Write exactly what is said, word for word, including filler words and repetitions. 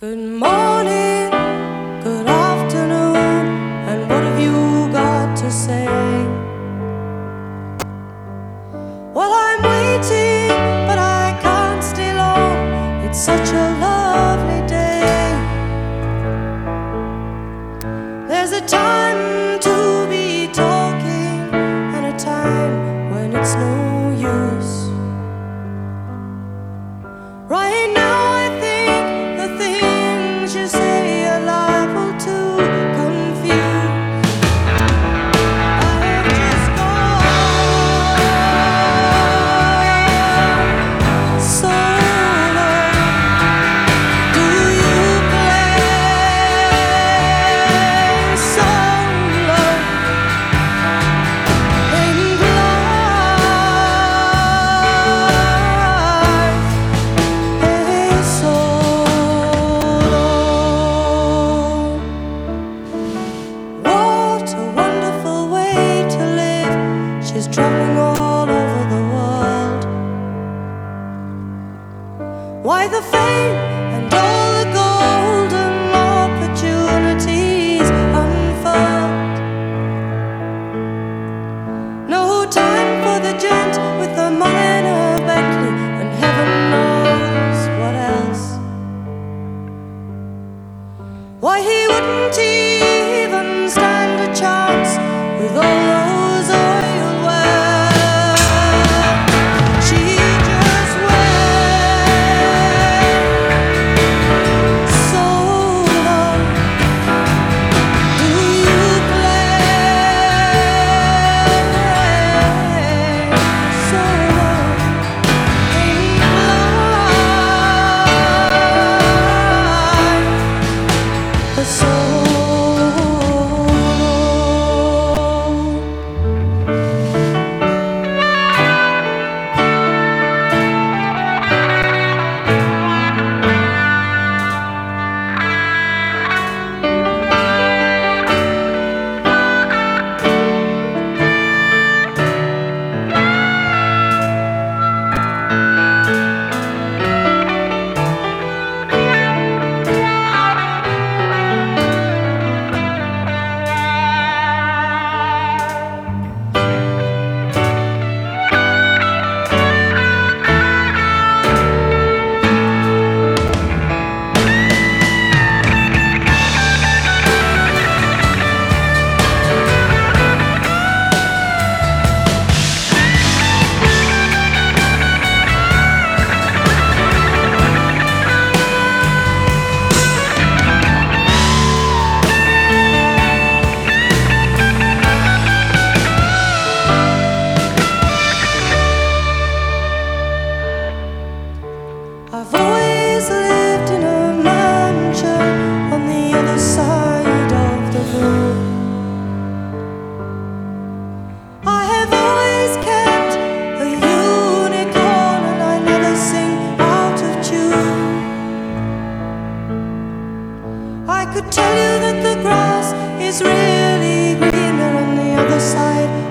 Good morning, good afternoon, and what have you got to say? Well, I'm waiting, but I can't stay long. It's such a lovely day. There's a time to be talking and a time when it's no use. Right now I think the things you say are liable to confuse. I have just gone so long. Do you play so long in life? Hey, so long. What a wonderful way to live. She's traveling all over the world. Why the fame and all the golden opportunities unfold? No time for the gent with the money in her Bentley and heaven knows what else. Why he wouldn't even stand a chance with all those oil wells. She just went so long. Do you play so long in life? The soul. I've always lived in a mansion on the other side of the moon. I have always kept a unicorn and I never sing out of tune. I could tell you that the grass is really greener on the other side